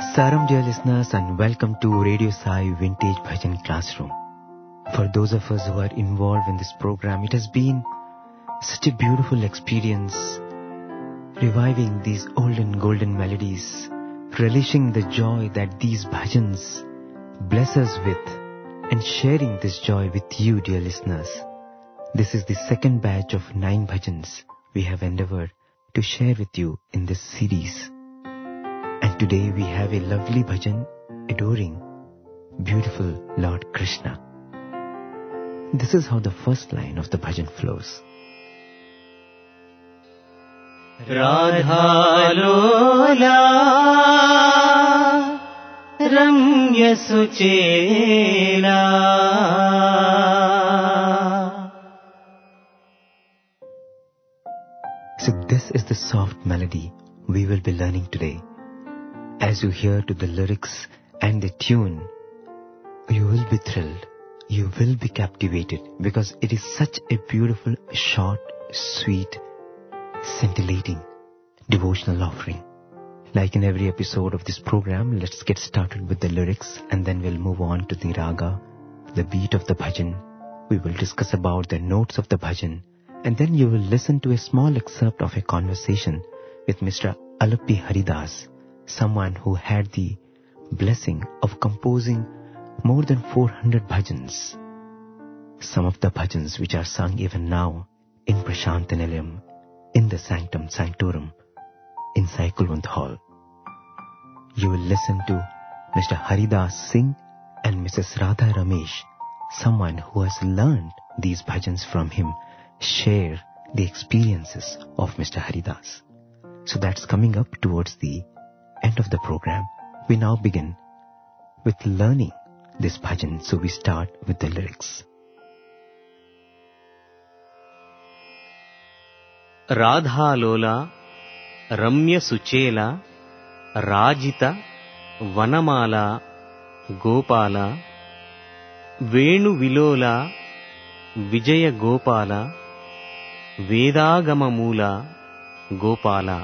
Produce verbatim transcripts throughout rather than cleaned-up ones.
Namaskaram, dear listeners, and welcome to Radio Sai Vintage Bhajan Classroom. For those of us who are involved in this program, it has been such a beautiful experience, reviving these olden golden melodies, relishing the joy that these bhajans bless us with, and sharing this joy with you, dear listeners. This is the second batch of nine bhajans we have endeavored to share with you in this series. And today we have a lovely bhajan adoring beautiful Lord Krishna. This is how the first line of the bhajan flows. Radha Lola Ramya Suchela. So this is the soft melody we will be learning today. As you hear to the lyrics and the tune, you will be thrilled, you will be captivated, because it is such a beautiful, short, sweet, scintillating devotional offering. Like in every episode of this program, let's get started with the lyrics and then we'll move on to the raga, the beat of the bhajan. We will discuss about the notes of the bhajan, and then you will listen to a small excerpt of a conversation with Mister Alappi Haridas, someone who had the blessing of composing more than four hundred bhajans. Some of the bhajans which are sung even now in Prashantanilayam, in the Sanctum Sanctorum, in Sai Kulwant Hall. You will listen to Mister Haridas sing and Missus Radha Ramesh, someone who has learned these bhajans from him, share the experiences of Mister Haridas. So that's coming up towards the end of the program. We now begin with learning this bhajan, so we start with the lyrics. Radha Lola Ramya Suchela Rajita Vanamala Gopala Venu Vilola Vijaya Gopala Vedagama Mula Gopala.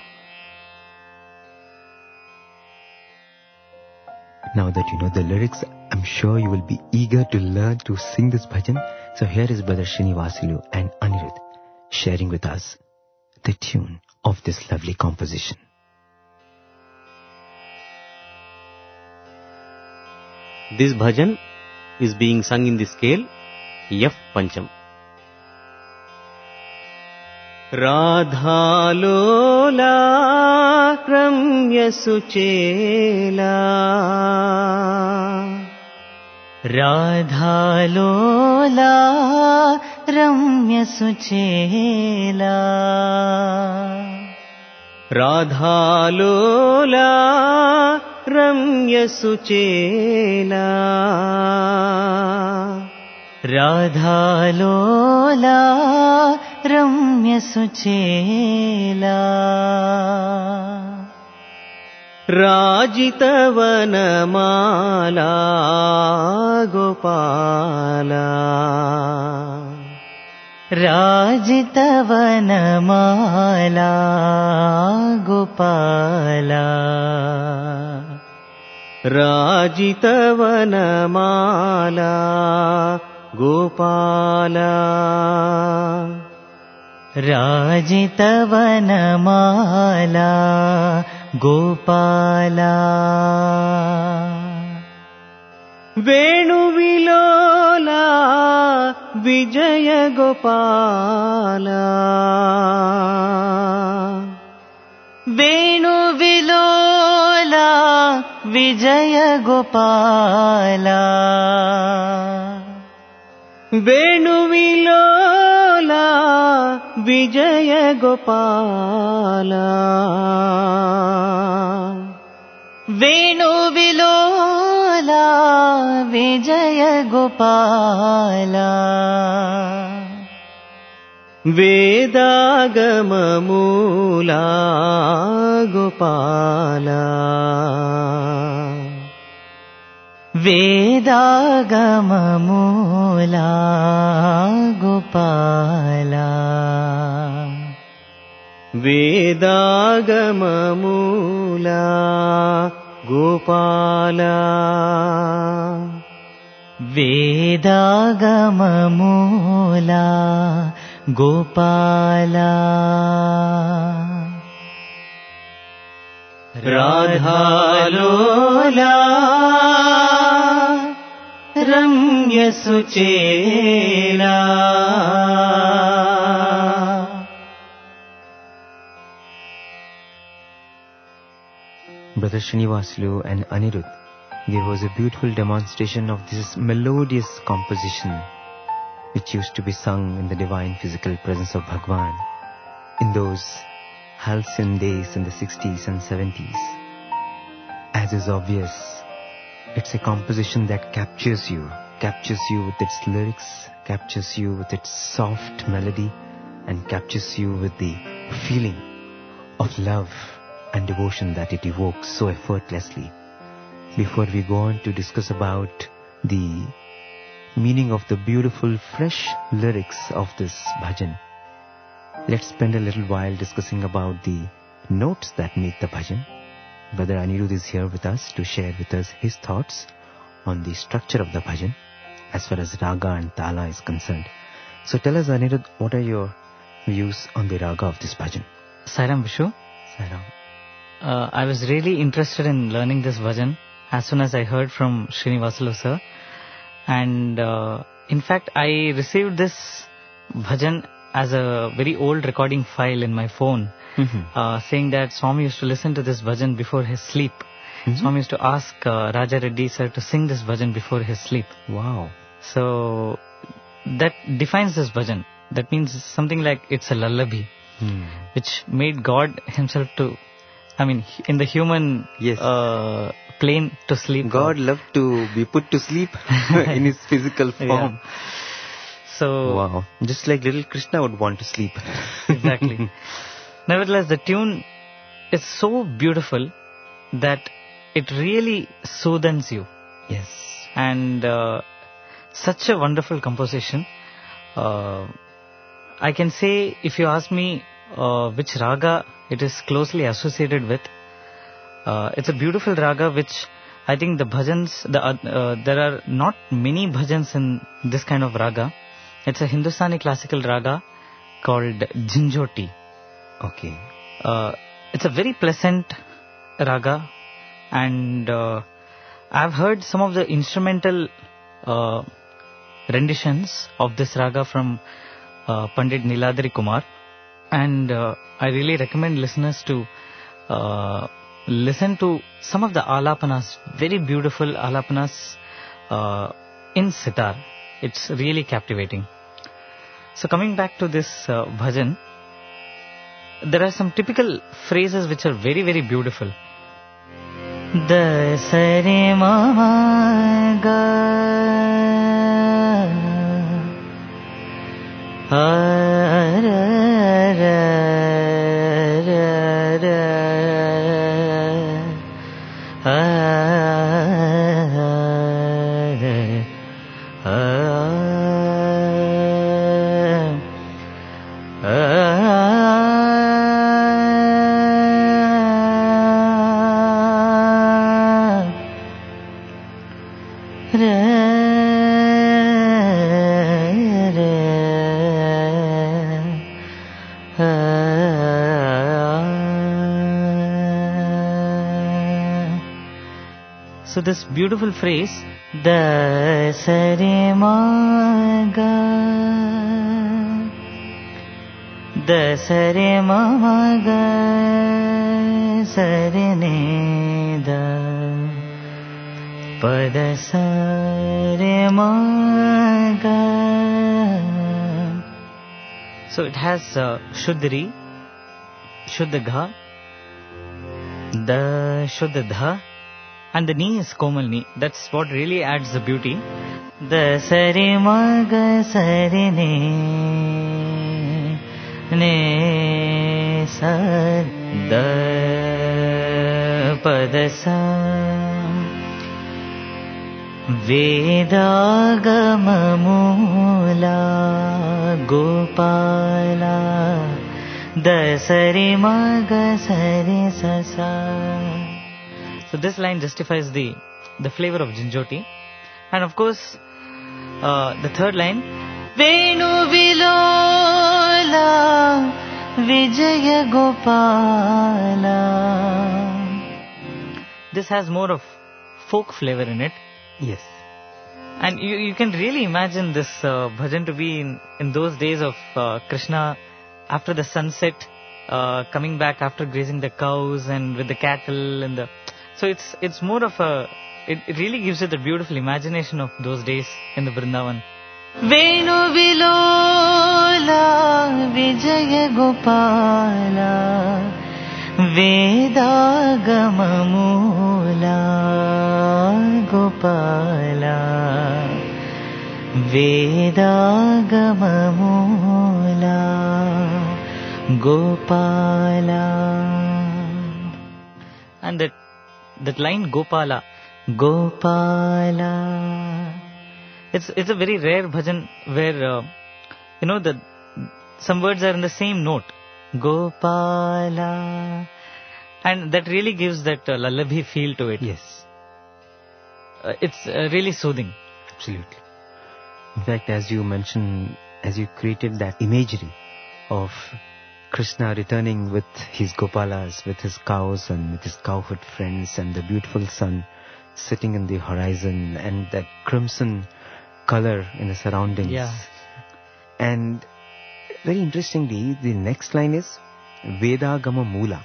Now that you know the lyrics, I'm sure you will be eager to learn to sing this bhajan. So here is Brother Srinivasilu and Anirudh sharing with us the tune of this lovely composition. This bhajan is being sung in the scale F Pancham. Radha Lola Ramya Suchela. Radha Lola Ramya Suchela. Radha Lola Ramya Suchela. Radha Lola Ramya Suchela. Rajita Vanamala Gopala. Rajita Vanamala Gopala. Rajita Vanamala Gopala. Rajita Vanamala Gopala. Venu Vilola Vijaya Gopala. Venu Vilola Vijaya Gopala. Venu Vilola Vijaya Gopala. Venu Vilola Vijaya Gopala. Vedagama Mula Gopala. Vedagama Mula Gopala. Vedagama Mula Gopala. వేదాగమమూలా Gopala రాధాలోలా రమ్యసుచేలా Brother Srinivasulu and Anirudh, there was a beautiful demonstration of this melodious composition which used to be sung in the divine physical presence of Bhagwan in those halcyon days in the sixties and seventies. As is obvious, it's a composition that captures you, captures you with its lyrics, captures you with its soft melody, and captures you with the feeling of love and devotion that it evokes so effortlessly. Before we go on to discuss about the meaning of the beautiful, fresh lyrics of this bhajan, let's spend a little while discussing about the notes that make the bhajan. Brother Anirudh is here with us to share with us his thoughts on the structure of the bhajan as far as raga and tala is concerned. So tell us, Anirudh, what are your views on the raga of this bhajan? Sairam Vishu. Sairam. Uh, I was really interested in learning this bhajan as soon as I heard from Srinivasulu sir. And uh, in fact, I received this bhajan as a very old recording file in my phone, Mm-hmm. uh, saying that Swami used to listen to this bhajan before his sleep. Mm-hmm. Swami used to ask uh, Raja Reddy sir to sing this bhajan before his sleep. Wow. So that defines this bhajan. That means something like it's a lullaby, Hmm. which made God himself to, I mean, in the human Yes. uh, plane to sleep. God loved to be put to sleep in his physical form. Yeah. So, Wow. Just like little Krishna would want to sleep. exactly. Nevertheless, the tune is so beautiful that it really soothes you. Yes. And uh, such a wonderful composition. Uh, I can say, if you ask me uh, which raga it is closely associated with, uh, it's a beautiful raga which I think the bhajans, the, uh, uh, there are not many bhajans in this kind of raga. It's a Hindustani classical raga called Jhinjhoti. Okay. Uh, it's a very pleasant raga, and uh, I've heard some of the instrumental uh, renditions of this raga from uh, Pandit Niladri Kumar, and uh, I really recommend listeners to uh, listen to some of the alapanas, very beautiful alapanas uh, in sitar. It's really captivating. So coming back to this uh, bhajan, there are some typical phrases which are very, very beautiful. Dasare mama ga ara ra ra ra So this beautiful phrase, Dasare maga Dasare mamaga Sare neda Padasare maga. so it has uh, Shuddhri, Shuddha, the Shuddha Dha, and the knee is Komal knee. That's what really adds the beauty. Dasare maga sare ne ne sa da padasa Vedagamamula Gopala Dasare maga sare sasa. So So this line justifies the the flavor of Jinjoti. And of course, uh, the third line, Venu Vilola Vijaya Gopala. This has more of folk flavor in it. Yes. And you, you can really imagine this uh, bhajan to be in, in those days of uh, Krishna after the sunset, uh, coming back after grazing the cows and with the cattle and the. So it's it's more of a. It, it really gives it the beautiful imagination of those days in the Vrindavan. Venu Vilola Vijaya Gopala Vedagama Moola Gopala Vedagama Moola Gopala. And that that line Gopala, Gopala. It's it's a very rare bhajan where uh, you know the some words are in the same note, Gopala, and that really gives that uh, lullaby feel to it. Yes. Uh, it's uh, really soothing. Absolutely. In fact, as you mentioned, as you created that imagery of Krishna returning with his Gopalas, with his cows and with his cowherd friends, and the beautiful sun sitting in the horizon, and that crimson color in the surroundings. Yeah. And very interestingly, the next line is Vedagama Moola.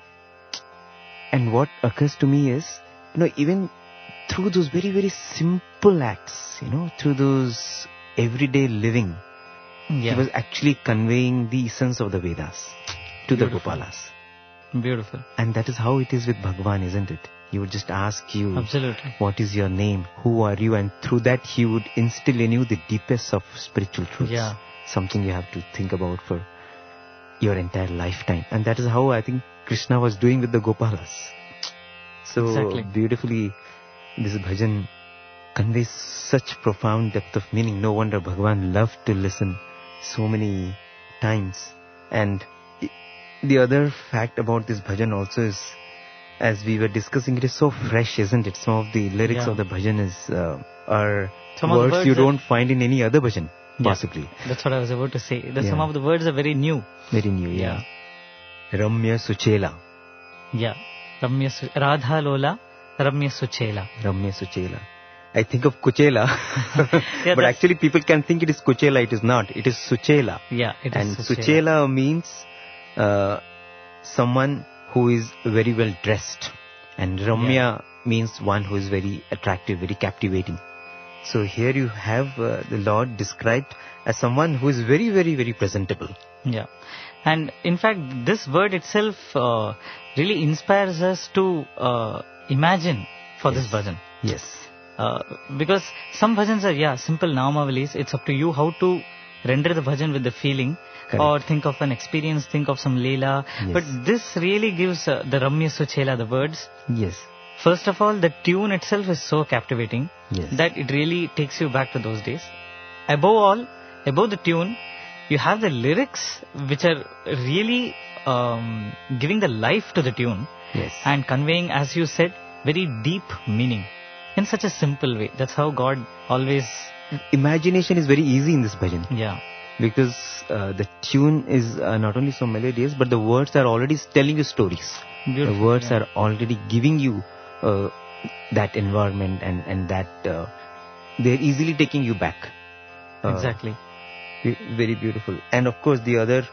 And what occurs to me is, you know, even through those very, very simple acts, you know, through those everyday living, Yeah. he was actually conveying the essence of the Vedas to the Beautiful. Gopalas. Beautiful. And that is how it is with Bhagwan, isn't it? He would just ask you, Absolutely. what is your name? Who are you? And through that, he would instill in you the deepest of spiritual truths. Yeah. Something you have to think about for your entire lifetime. And that is how I think Krishna was doing with the Gopalas. So Exactly. beautifully, this bhajan conveys such profound depth of meaning. No wonder Bhagwan loved to listen so many times. And the other fact about this bhajan also is, as we were discussing, it is so fresh, isn't it? Some of the lyrics Yeah. of the bhajan is uh, are Some of the words words you are- don't find in any other bhajan, Yeah. possibly. That's what I was about to say. The, Yeah. Some of the words are very new. Very new, yeah. Ramya Suchela. Yeah. Ramya Su- Radha Lola, Ramya Suchela. Ramya Suchela. I think of Kuchela. Yeah, but that's- actually people can think it is Kuchela. It is not. It is Suchela. Yeah, it is And Suchela. Suchela means uh, someone who is very well dressed. And Ramya means one who is very attractive, very captivating. So here you have uh, the Lord described as someone who is very, very, very presentable. Yeah. And in fact, this word itself uh, really inspires us to uh, imagine for this Yes. bhajan. Yes. Uh, because some bhajans are, yeah, simple Naamavalis. It's up to you how to render the bhajan with the feeling. Correct. Or think of an experience, think of some Leela. Yes. But this really gives uh, the Ramya Suchela, the words. Yes. First of all, the tune itself is so captivating Yes. that it really takes you back to those days. Above all, above the tune, you have the lyrics which are really um, giving the life to the tune Yes. and conveying, as you said, very deep meaning in such a simple way. That's how God always, Imagination is very easy in this bhajan. yeah, Because uh, the tune is uh, not only so melodious, but the words are already telling you stories. beautiful. The words yeah. are already giving you uh, that environment and, and that uh, they're easily taking you back. Uh, Exactly. ve- Very beautiful. And of course the other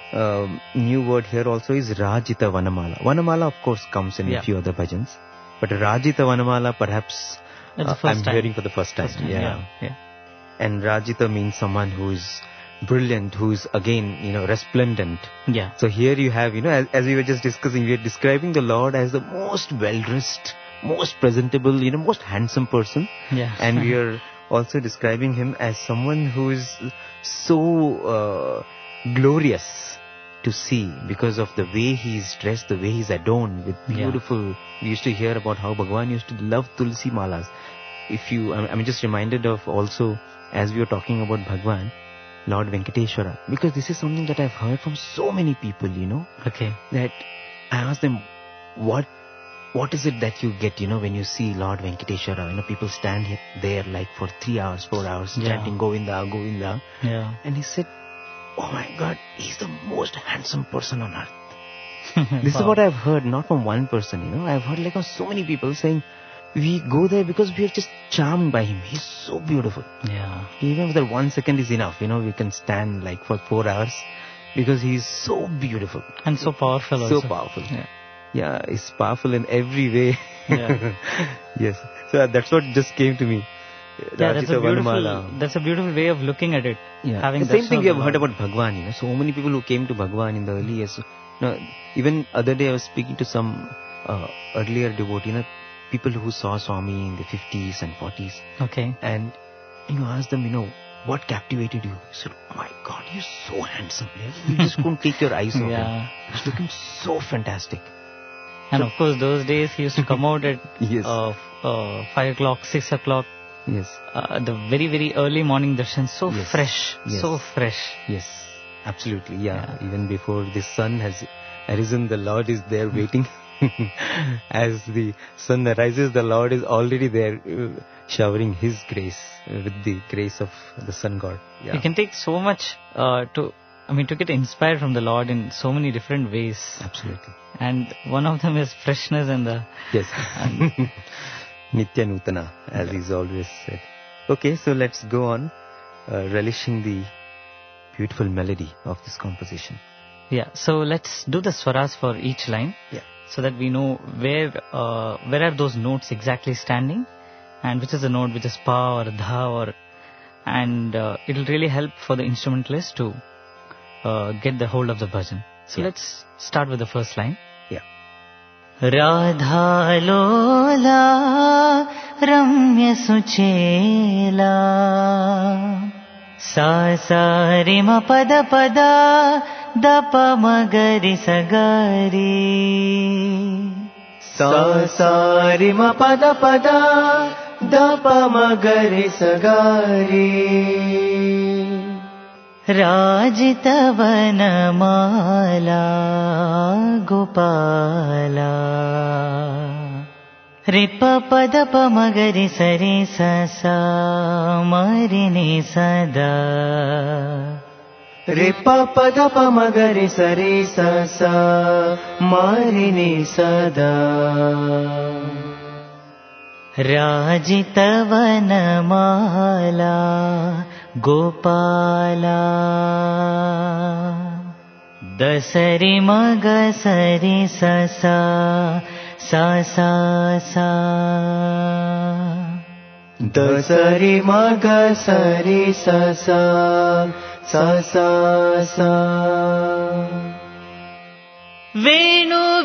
um, new word here also is Rajita Vanamala. Vanamala of course comes in Yeah. a few other bhajans. But Rajita Vanamala perhaps That's the uh, first I'm time. hearing for the first time. First time, yeah. yeah. yeah. And Rajita means someone who is brilliant, who is again, you know, resplendent. Yeah. So here you have, you know, as, as we were just discussing, we are describing the Lord as the most well-dressed, most presentable, you know, most handsome person. Yeah. And we are also describing him as someone who is so uh, glorious to see because of the way he is dressed, the way he is adorned with Yeah. beautiful. We used to hear about how Bhagwan used to love Tulsi malas. If you, I'm, I'm just reminded of also, as we were talking about Bhagwan, Lord Venkateshwara, because this is something that I've heard from so many people, you know, Okay. that I asked them, what what is it that you get, you know, when you see Lord Venkateshwara? You know, people stand here, there like for three hours, four hours, Yeah. chanting Govinda, Govinda. Yeah. And he said, oh my God, he's the most handsome person on earth. This is Wow. what I've heard, not from one person, you know. I've heard like of so many people saying, we go there because we are just charmed by him. He's so beautiful. Yeah. Even if that one second is enough, you know, we can stand like for four hours because he's so beautiful. And so powerful So also. powerful. Yeah. Yeah, he's powerful in every way. Yeah. Yes. So that's what just came to me. Yeah, that's a Rajita beautiful, Vanamala. that's a beautiful way of looking at it. Yeah. Having The same darshan thing of we have the heard Lord. about Bhagwan, you know. So many people who came to Bhagwan in the early years. You know, even other day I was speaking to some uh, earlier devotee, you know, people who saw Swami in the fifties and forties. Okay. And you ask them, you know, what captivated you? He said, oh my God, you're so handsome. You just couldn't take your eyes off him. Yeah. He's looking so fantastic. And of course, those days he used to come out at Yes. uh, f- uh, five o'clock, six o'clock. Yes. Uh, the very, very early morning darshan. So Yes. fresh. Yes. So fresh. Yes. Absolutely. Yeah. Yeah. Even before the sun has arisen, the Lord is there waiting. As the sun arises, the Lord is already there uh, showering His grace uh, with the grace of the sun god. Yeah. You can take so much uh, to, I mean, to get inspired from the Lord in so many different ways. Absolutely. And one of them is freshness and the... Yes. Nitya Nutana, as is always said. Okay, so let's go on uh, relishing the beautiful melody of this composition. Yeah, so let's do the swaras for each line. Yeah. So that we know where uh, where are those notes exactly standing, and which is the note which is pa or dha, or and uh, it will really help for the instrumentalist to uh, get the hold of the bhajan. So Yeah. let's start with the first line. Yeah. Radha Lola Ramya Suchela Sa sa ri ma pada pada da pa ma ga ri sa ga ri Sa sa ri ma pada pada da pa ma ga ri sa ga ri Rajita Vanamala Gopala Ripa pada pa ma ga ri sa ri sa sa ma ri ni sa da Re pa pa da pa ma ga re sa re sa sa ma re ni sa da Rajita Vanamala Gopala Dasari maga sari sa sa sa sa sa Da sa re ma ga sa re sa sa sa sa sa Venu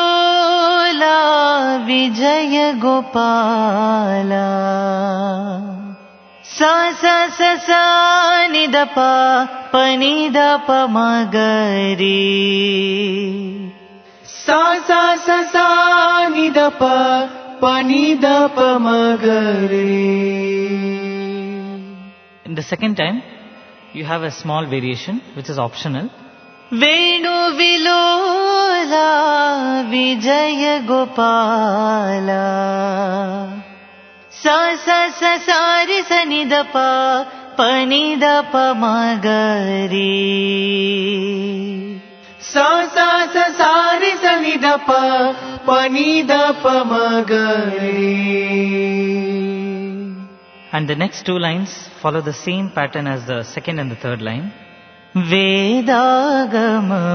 Vilola Vijaya Gopala Sa sa sa sa ni da pa pa ni da pa ma ga ri Sa sa sa sa ni da pa pa ni da pa ma ga re. In the second time, you have a small variation which is optional. Venu Vilola Vijaya Gopala Sa sa sa sa ri sa ni da pa pa ni da pa ma ga ri Sa sa sa sa re sa ni da pa pa ni da pa ma ga re. And the next two lines follow the same pattern as the second and the third line. Vedagama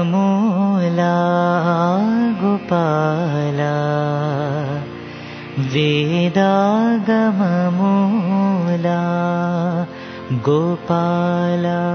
Mula Gopala Vedagama Mula Gopala.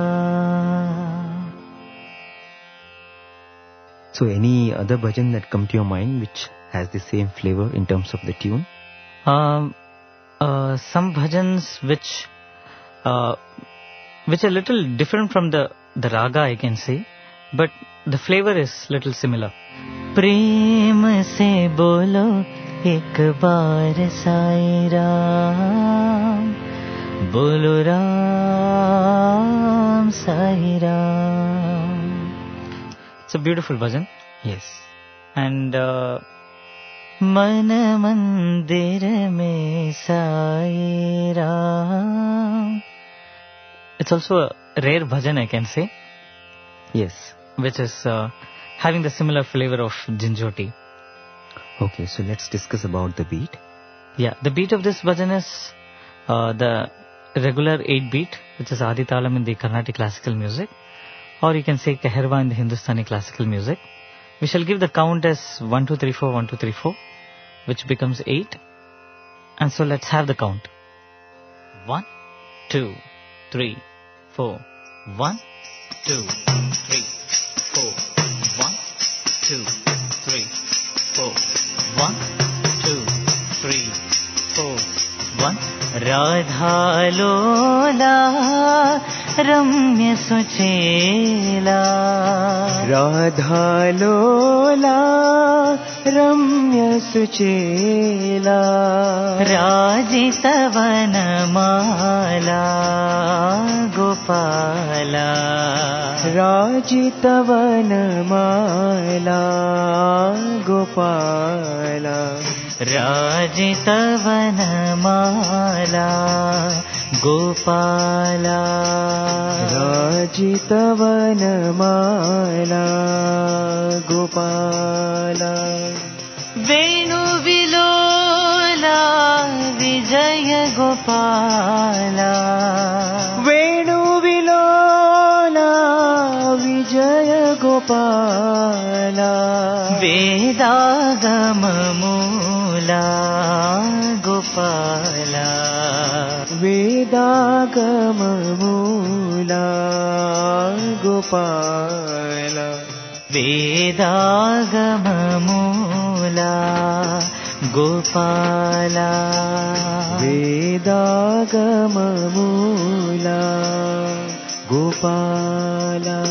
So any other bhajan that come to your mind which has the same flavor in terms of the tune? Um, uh, some bhajans which uh, which are little different from the, the raga, I can say, but the flavor is little similar. Prem se bolo ek baar Sai Ram Bolo Ram Sai Ram. It's a beautiful bhajan. Yes. And uh, मन मंदिर में Sai Ram. It's also a rare bhajan, I can say. Yes. Which is uh, having the similar flavor of Jinjoti. Okay, so let's discuss about the beat. Yeah, the beat of this bhajan is uh, the regular eight beat, which is Adi Talam in the Carnatic classical music, or you can say Kaherwa in the Hindustani classical music. We shall give the count as one two three four, one two three four, which becomes eight. And so let's have the count. one, two, three, four. one, two, three, four. one, two, three, four. one, two, three, four. one. Radha Lola Ramya Suchela. Radha Lola Ramya Suchela. Rajita Vanamala Gopala. Rajita Vanamala Gopala. Rajita Vanamala Gopala. Rajita Vanamala Gopala. Venu Vilola Vijaya Gopala. Venu Vilola Vijaya Gopala. Vedagamamula Gopala. Vedagamamula Gopala. Vedagamamula Gopala. Vedagamamula Gopala.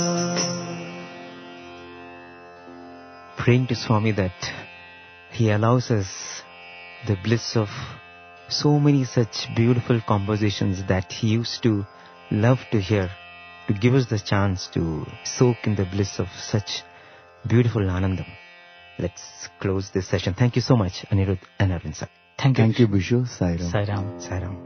Praying to Swami that he allows us the bliss of so many such beautiful compositions that he used to love to hear, to give us the chance to soak in the bliss of such beautiful Anandam. Let's close this session. Thank you so much, Anirudh and Arvind sir. Thank you. Thank you, Bishu. Sairam. Sairam. Sairam.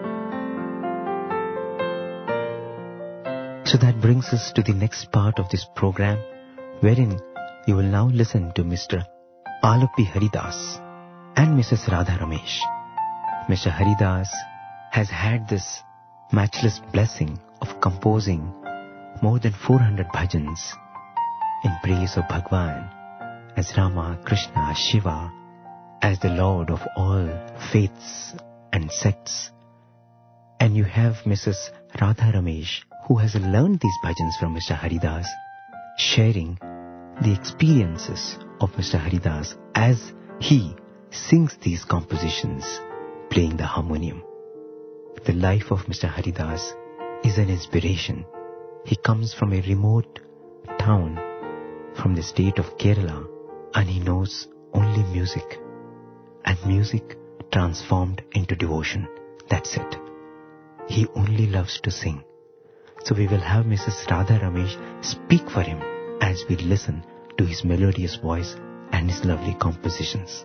So that brings us to the next part of this program, wherein you will now listen to Mister Alapi Haridas and Missus Radha Ramesh. Mister Haridas has had this matchless blessing of composing more than four hundred bhajans in praise of Bhagwan as Rama, Krishna, Shiva, as the Lord of all faiths and sects. And you have Missus Radha Ramesh, who has learned these bhajans from Mister Haridas, sharing the experiences of Mister Haridas as he sings these compositions, playing the harmonium. The life of Mister Haridas is an inspiration. He comes from a remote town from the state of Kerala, and he knows only music. And music transformed into devotion. That's it. He only loves to sing. So we will have Missus Radha Ramesh speak for him as we listen to his melodious voice and his lovely compositions.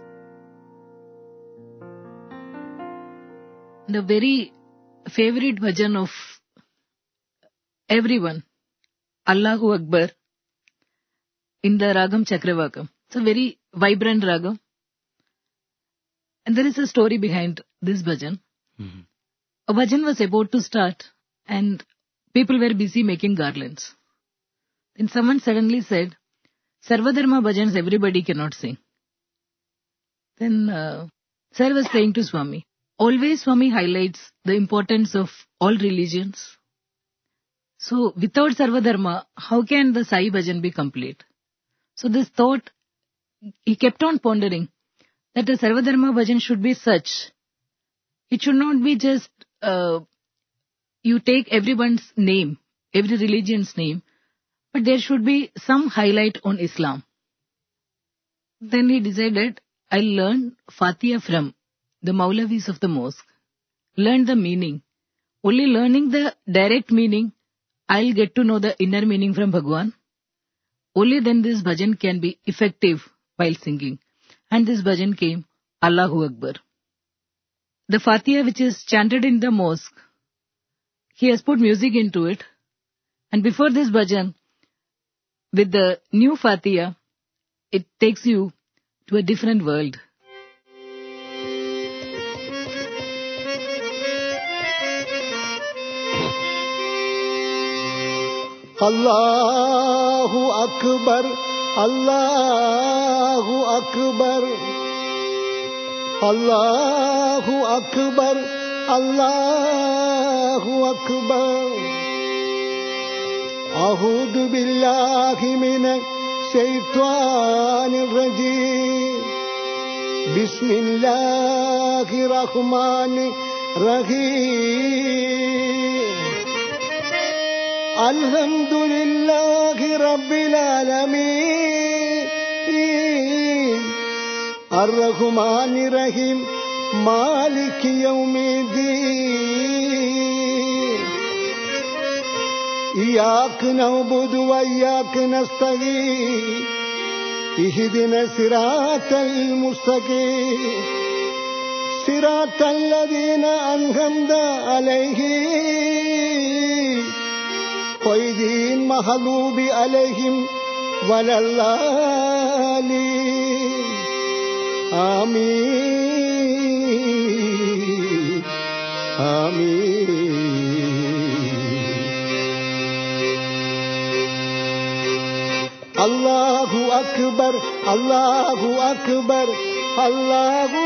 The very favorite bhajan of everyone, Allahu Akbar, in the Ragam Chakravakam. It's a very vibrant ragam. And there is a story behind this bhajan. Mm-hmm. A bhajan was about to start and people were busy making garlands. Then someone suddenly said, Sarvadharma bhajans everybody cannot sing. Then uh, Sir was saying to Swami, always Swami highlights the importance of all religions. So without Sarvadharma, how can the Sai bhajan be complete? So this thought, he kept on pondering that a Sarvadharma bhajan should be such. It should not be just uh, you take everyone's name, every religion's name, but there should be some highlight on Islam. Then he decided, I'll learn Fatiha from the Maulavis of the mosque. Learn the meaning. Only learning the direct meaning, I'll get to know the inner meaning from Bhagwan. Only then this bhajan can be effective while singing. and this bhajan came, Allahu Akbar. The Fatiha which is chanted in the mosque, he has put music into it, and before this bhajan, with the new Fatiha, it takes you to a different world. Allahu Akbar, Allahu Akbar, Allahu Akbar, Allahu Akbar. A'udhu billahi minash shaitanir rajim. Bismillahir Rahmanir Rahim. Alhamdulillahi Rabbil Alameen. Ar-Rahmanir Rahim. Maliki Yawmiddin. Iyyaka na'budu wa iyyaka nasta'in. Ihdina siratal mustaqim. Siratal ladhina an'amta alayhim. Ghayril maghdubi alayhim waladdallin. Ameen. Ameen. Allahu Akbar, Allahu Akbar, Allahu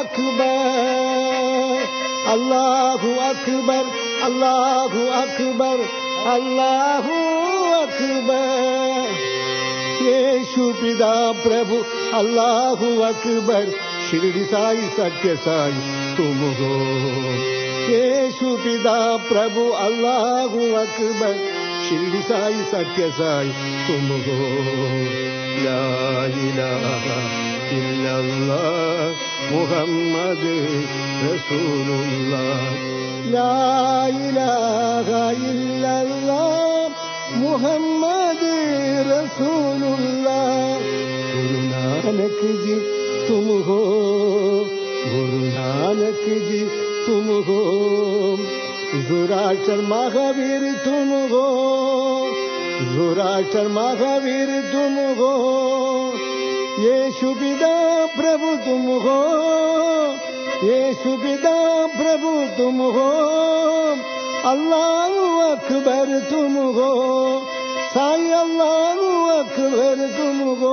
Akbar, Allahu Akbar, Allahu Akbar, Allahu Akbar. Yeshu Pida Prabhu, Allahu Akbar, Shirdi Sai Satya Sai Tum ho. Yeshu Pida Prabhu, Allahu Akbar, Shirdi Sai Satya Sai Tum ho. La ilaha illallah Muhammad Rasulullah. La ilaha illallah Muhammad Rasulullah. Guru Nanak ji tum ho, Guru Nanak ji tum ho. Zoroaster Mahavir tum ho, Zoroaster Mahavir tum ho. Yeshu Pida Prabhu tum ho, Yeshu Pida Prabhu tum ho. Allahu Akbar tum ho, Sai Allahu Akbar tum ho.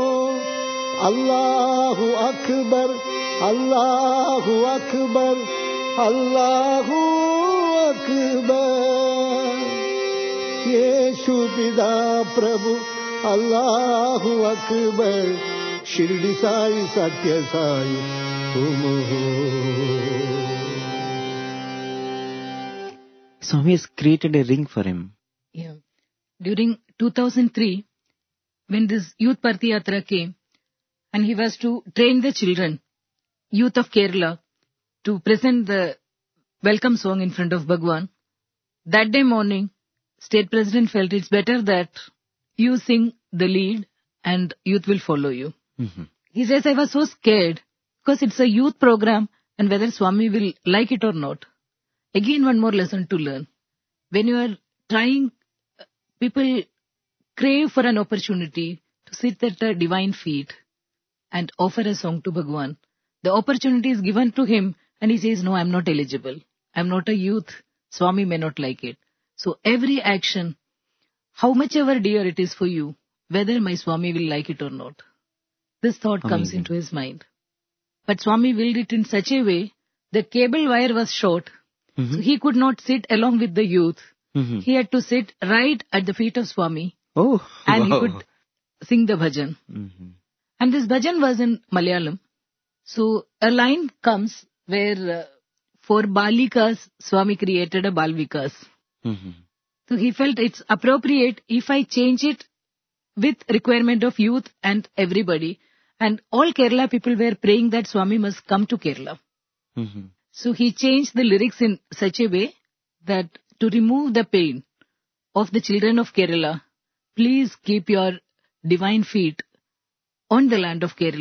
Allahu Akbar, Allahu Akbar, Allahu Akbar. Yeshu Pida Prabhu, Allahu Akbar. Shirdi Sai Satya Sai Tum ho. Swami has created a ring for him. Yeah. During two thousand three, when this Youth Bharti Yatra came, and he was to train the children, youth of Kerala, to present the welcome song in front of Bhagwan, that day morning, State President felt it's better that you sing the lead and youth will follow you. Mm-hmm. He says, I was so scared because it's a youth program and whether Swami will like it or not. Again, one more lesson to learn. When you are trying, people crave for an opportunity to sit at the divine feet and offer a song to Bhagwan. The opportunity is given to him and he says, no, I'm not eligible. I'm not a youth. Swami may not like it. So every action, how much ever dear it is for you, whether my Swami will like it or not. This thought Amazing. comes into his mind. But Swami willed it in such a way, the cable wire was short, Mm-hmm. so he could not sit along with the youth. Mm-hmm. He had to sit right at the feet of Swami Oh, and wow. he could sing the bhajan. Mm-hmm. And this bhajan was in Malayalam. So a line comes where uh, for Balikas, Swami created a Balvikas. Mm-hmm. So he felt it's appropriate if I change it with requirement of youth and everybody. And all Kerala people were praying that Swami must come to Kerala. Mm-hmm. So he changed the lyrics in such a way that to remove the pain of the children of Kerala, please keep your divine feet on the land of Kerala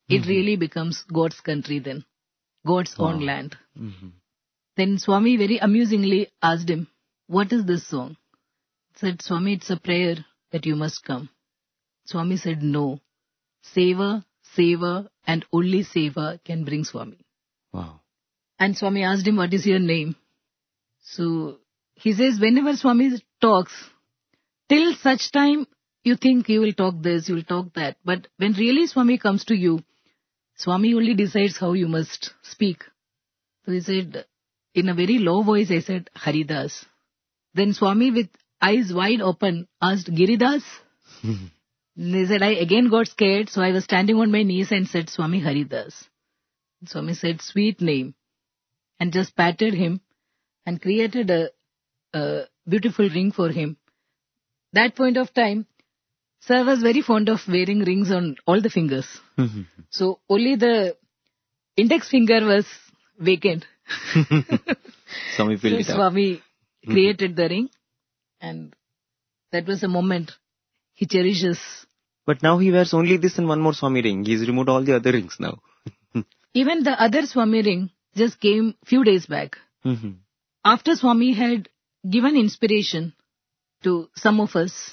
it really becomes God's country then, God's Wow. own land. Mhm. Then Swami very amusingly asked him, what is this song? He said, Swami, it's a prayer that you must come. Swami said, no. Seva, Seva and only Seva can bring Swami. Wow. And Swami asked him, what is your name? So he says, whenever Swami talks, till such time you think you will talk this, you will talk that. But when really Swami comes to you, Swami only decides how you must speak. So he said, in a very low voice, I said, Haridas. Then Swami with eyes wide open asked, Giridas? He said, I again got scared, so I was standing on my knees and said, Swami Haridas. Swami said, sweet name, and just patted him and created a, a beautiful ring for him. That point of time, Sir was very fond of wearing rings on all the fingers. So only the index finger was vacant. Swami filled So it up. Swami created the ring, and that was a moment he cherishes. But now he wears only this and one more Swami ring. He's removed all the other rings now. Even the other Swami ring just came few days back. Mhm. After Swami had given inspiration to some of us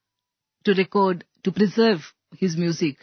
to record, to preserve his music,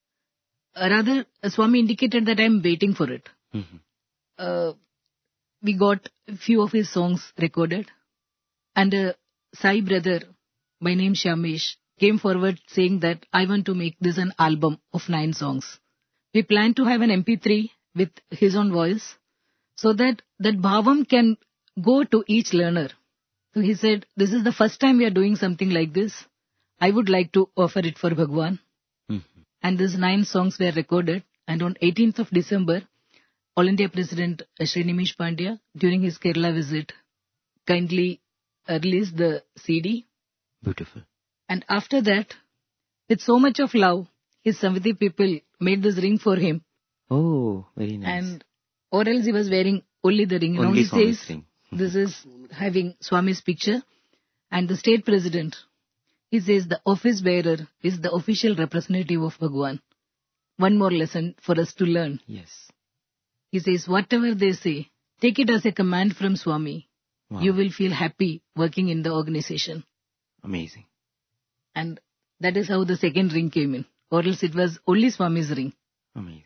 uh, rather uh, Swami indicated that I am waiting for it. Mhm. Uh, we got a few of his songs recorded, and a Sai brother by name Shyamesh came forward saying that I want to make this an album of nine songs. We plan to have an M P three with his own voice so that that bhavam can go to each learner. So he said, this is the first time we are doing something like this. I would like to offer it for Bhagwan. Mhm. And these nine songs were recorded, and on eighteenth of December, All India President Shri Nimish Pandya, during his Kerala visit, kindly uh, released the C D. Beautiful. And after that, with so much of love, his Samiti people made this ring for him. Oh, very nice. And or else he was wearing only the ring. Now Only he Swami's says, ring. this is having Swami's picture. And the state president, he says the office bearer is the official representative of Bhagwan. One more lesson for us to learn. Yes. He says, whatever they say, take it as a command from Swami. Wow. You will feel happy working in the organization. Amazing. And that is how the second ring came in. Or else it was only Swami's ring. Amazing.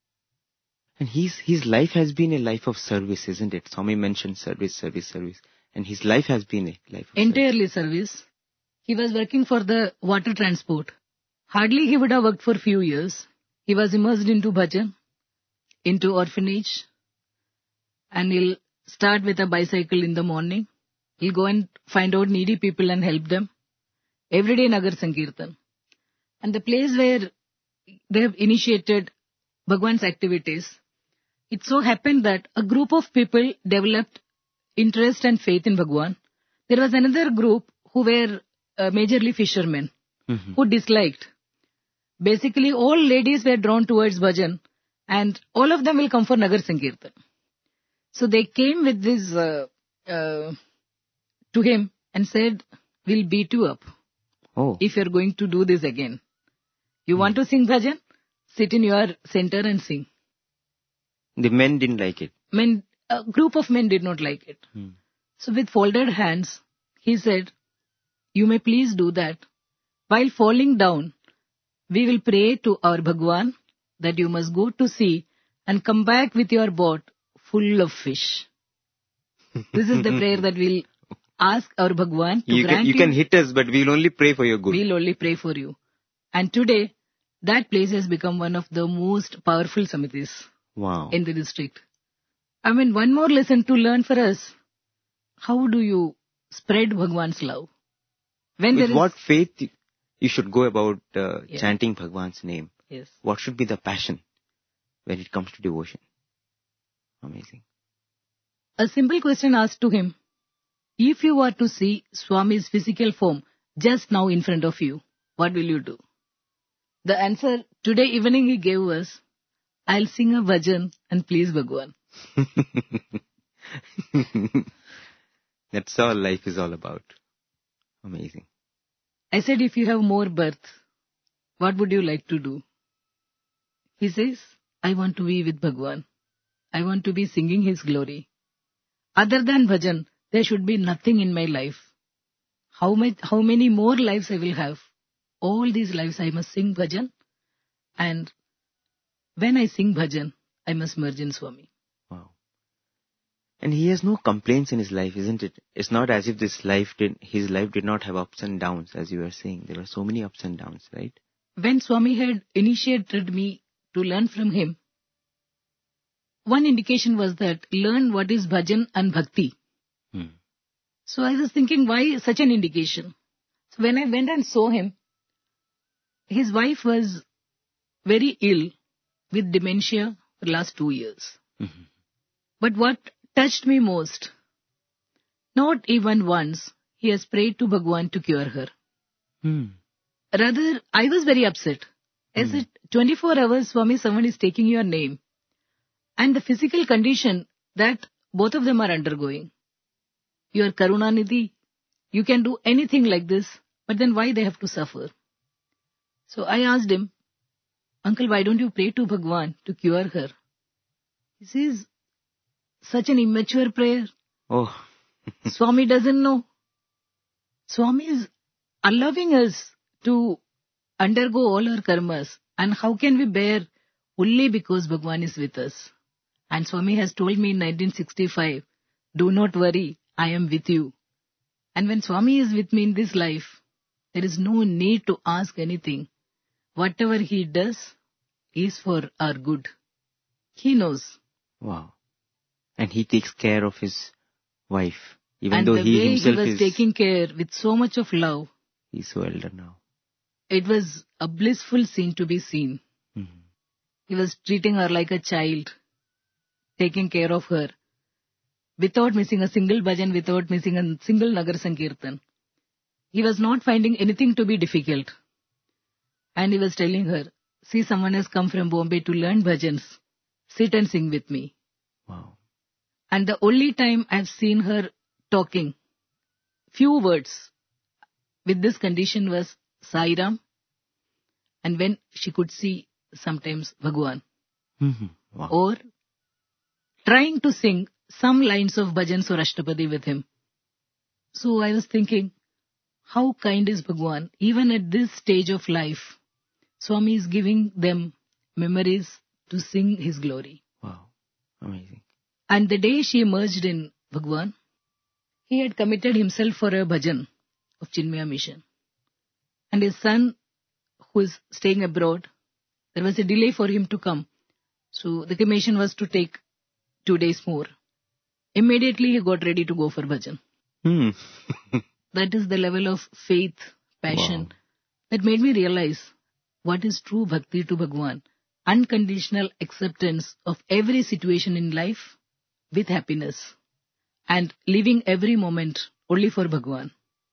And his, his life has been a life of service, isn't it? Swami mentioned service, service, service. And his life has been a life of Entirely service. He was working for the water transport. Hardly he would have worked for few years. He was immersed into bhajan, into orphanage, and he'll start with a bicycle in the morning. He'll go and find out needy people and help them. Every day Nagar Sankirtan. And the place where they have initiated Bhagwan's activities, it so happened that a group of people developed interest and faith in Bhagwan. There was another group who were uh, majorly fishermen, Mhm. who disliked. Basically, all ladies were drawn towards bhajan, and all of them will come for Nagar Sankirtan. So they came with this uh, uh, to him and said, we'll beat you up Oh. if you're going to do this again. You want to sing bhajan? Sit in your center and sing. The men didn't like it. Men, a group of men did not like it. Hmm. So with folded hands, he said, you may please do that. While falling down, we will pray to our Bhagwan that you must go to sea and come back with your boat full of fish. This is the prayer that we'll ask our Bhagwan to You grant can, you can hit us, but we'll only pray for your good. We'll only pray for you. And today, that place has become one of the most powerful samitis Wow. in the district. I mean, one more lesson to learn for us. How do you spread Bhagwan's love? When With there is- what faith you should go about uh, Yeah. chanting Bhagwan's name? Yes. What should be the passion when it comes to devotion? Amazing. A simple question asked to him, if you were to see Swami's physical form just now in front of you, what will you do? The answer today evening he gave us, I'll sing a bhajan and please Bhagwan. That's all life is all about. Amazing. I said, if you have more birth, what would you like to do? He says, I want to be with Bhagwan. I want to be singing his glory. Other than bhajan, there should be nothing in my life. How much, how many more lives I will have? All these lives I must sing bhajan. And when I sing bhajan, I must merge in Swami. Wow. And he has no complaints in his life, isn't it? It's not as if this life did, his life did not have ups and downs, as you were saying. There were so many ups and downs, right? When Swami had initiated me to learn from him, one indication was that learn what is bhajan and bhakti. Hmm. So I was thinking, why such an indication? So when I went and saw him, his wife was very ill with dementia for the last two years. Mm-hmm. But what touched me most, not even once he has prayed to Bhagwan to cure her. Hmm. Rather, I was very upset. As Hmm. it twenty-four hours, Swami, someone is taking your name. And the physical condition that both of them are undergoing. You are Karunanidhi. You can do anything like this, but then why they have to suffer? So I asked him, Uncle, why don't you pray to Bhagwan to cure her? He says, such an immature prayer. Oh. Swami doesn't know. Swami is allowing us to undergo all our karmas. And how can we bear only because Bhagwan is with us? And Swami has told me in nineteen sixty-five, do not worry, I am with you. And when Swami is with me in this life, there is no need to ask anything. Whatever he does is for our good. He knows. Wow. And he takes care of his wife. Even And though the he way himself he was is... taking care with so much of love, He's so elder now. it was a blissful scene to be seen. Mm-hmm. He was treating her like a child, taking care of her, without missing a single bhajan, without missing a single Nagar Sankirtan. He was not finding anything to be difficult. And he was telling her, see, someone has come from Bombay to learn bhajans. Sit and sing with me. Wow. And the only time I've seen her talking, few words, with this condition was Sai Ram, and when she could see sometimes Bhagwan, Mm-hmm. Wow. or trying to sing some lines of bhajans or Ashtapadi with him. So I was thinking, how kind is Bhagwan, even at this stage of life. Swami is giving them memories to sing his glory. Wow. Amazing. And the day she emerged in Bhagwan, he had committed himself for a bhajan of Chinmaya Mission. And his son, who is staying abroad, there was a delay for him to come. So the cremation was to take two days more. Immediately he got ready to go for bhajan. Hmm. That is the level of faith, passion, Wow. that made me realize what is true bhakti to Bhagwan. Unconditional acceptance of every situation in life with happiness. And living every moment only for Bhagwan.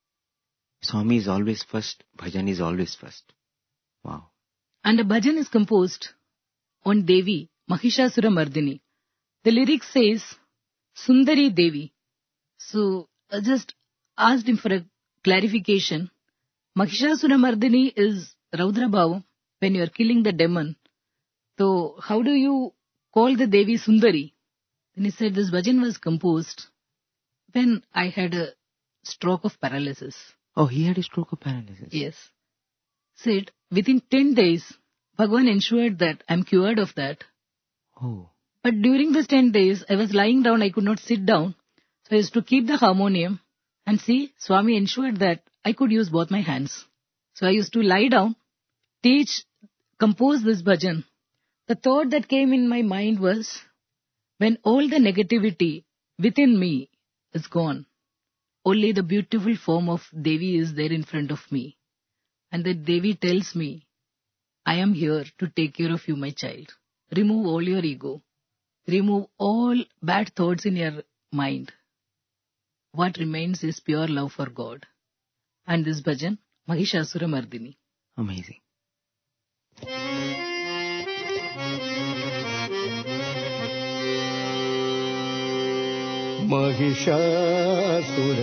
Swami is always first. Bhajan is always first. Wow. And a bhajan is composed on Devi, Mahishasura Mardini. The lyric says, Sundari Devi. So I just asked him for a clarification. Mahishasura Mardini is Raudra Bhavam, when you are killing the demon. So how do you call the Devi Sundari? Then he said this bhajan was composed when I had a stroke of paralysis. Oh, he had a stroke of paralysis. Yes. Said, within ten days, Bhagwan ensured that I'm cured of that. Oh. But during these ten days, I was lying down, I could not sit down. So I used to keep the harmonium and see, Swami ensured that I could use both my hands. So I used to lie down, teach, compose this bhajan. The thought that came in my mind was, when all the negativity within me is gone, only the beautiful form of Devi is there in front of me. And that Devi tells me, I am here to take care of you, my child. Remove all your ego. Remove all bad thoughts in your mind. What remains is pure love for God. And this bhajan, Mahishasura Mardini. Amazing. Mahishasura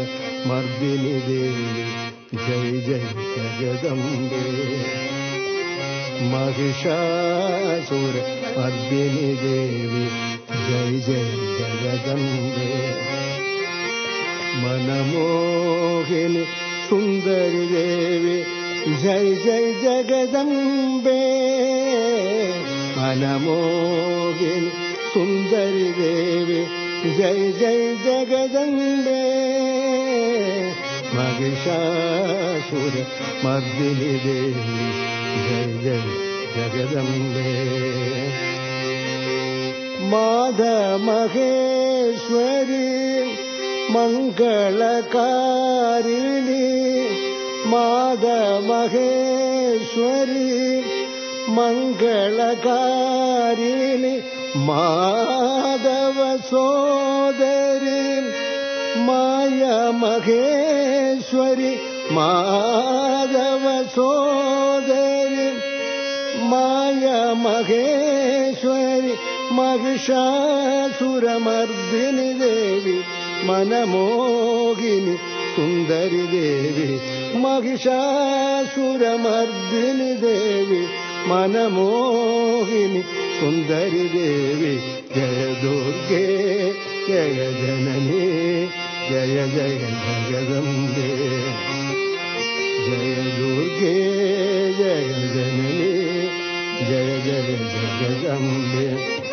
मर्दिनि देवी जय जय जगदम्बे महिषासुर मर्दिनि देवी जय जय जगदम्बे मनमोहिनी सुंदरी देवी जय जय जगदम्बे मनमोहिनी सुंदरी देवी जय जय जगदम्बे महिषासुर मर्दिनि देवी जय जय जगदम्बे माधा महेश्वरी मंगलकारिणी माधा महेश्वरी मंगलकारिणी माधव सोदरी माया महेश्वरी माधव सोदरी माया महेश्वरी महिषासुरमर्दिनि देवी मनमोहिनी सुंदरी देवी महिषासुरमर्दिनि देवी मनमोहिनी सुंदरी देवी जय दुर्गे जय जननी जय जय जगदम्बे जय दुर्गे जय जननी जय जय जगदम्बे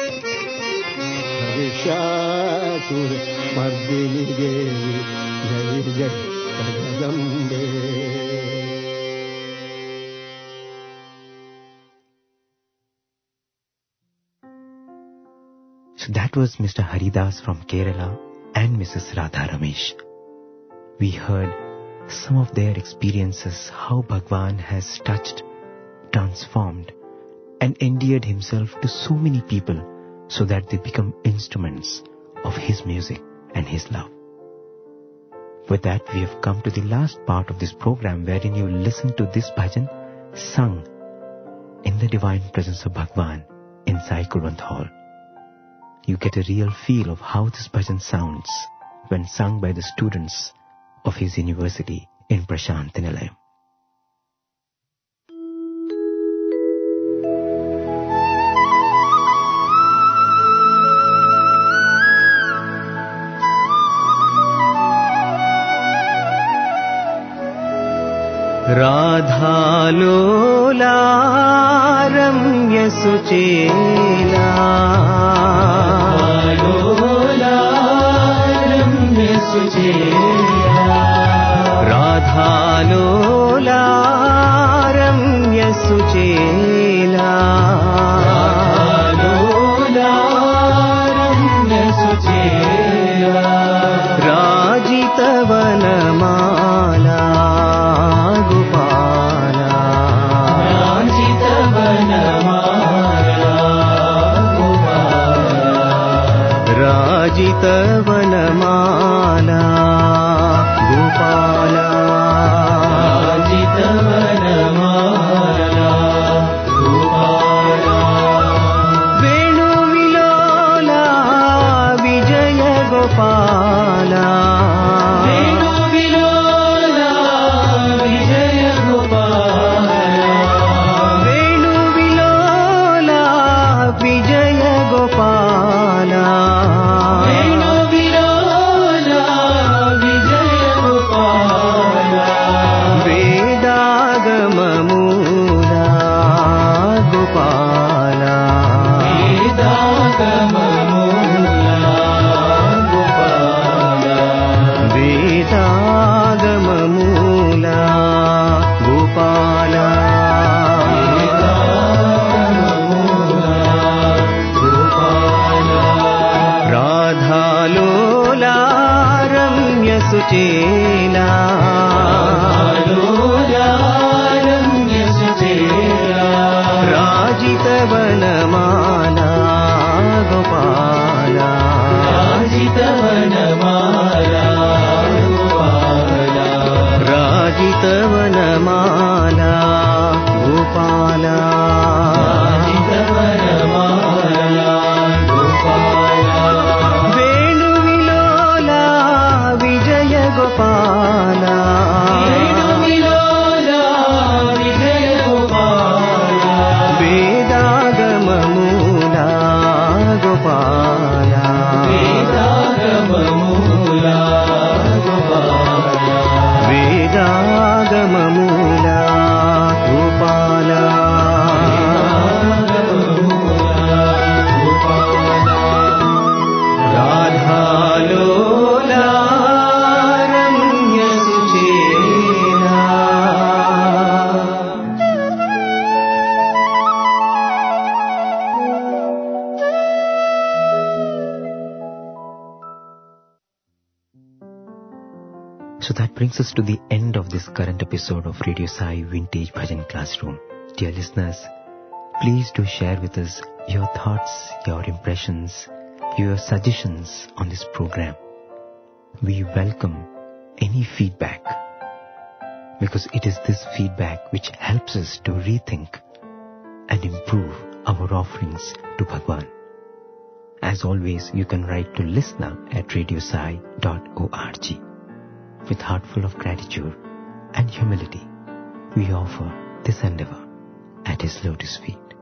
महिषासुर मर्दिनि देवी जय जय Jagdambe. So that was Mister Haridas from Kerala and Missus Radha Ramesh. We heard some of their experiences, how Bhagwan has touched, transformed and endeared himself to so many people so that they become instruments of his music and his love. With that, we have come to the last part of this program wherein you listen to this bhajan sung in the divine presence of Bhagwan inside Kulwant Hall. You get a real feel of how this bhajan sounds when sung by the students of his university in Prashant Nilayam. राधालोला रम्य सुचेला राधालोला रम्य सुचेला राधालोला रम्य सुचेला राधालोला रम्य सुचेला राजितवनमाला राजितवनमाला गोपाला राजितवनमाला गोपाला वेणुविलोला विजय गोपाला वेणुविलोला विजय गोपाला वेणुविलोला विजय गोपाला सुचेला राधालोला रम्य सुचेला राजितवनमाला गोपाला राजितवनमाला गोपाला राजितवनमाला गोपाला राजितवनमाला गोपाला वेणुविलोला विजय Gopala So that brings us to the end of this current episode of Radio Sai Vintage Bhajan Classroom. Dear listeners, please do share with us your thoughts, your impressions, your suggestions on this program. We welcome any feedback, because it is this feedback which helps us to rethink and improve our offerings to Bhagwan. As always, you can write to listener at radiosai dot org. With heart full of gratitude and humility, we offer this endeavor at His lotus feet.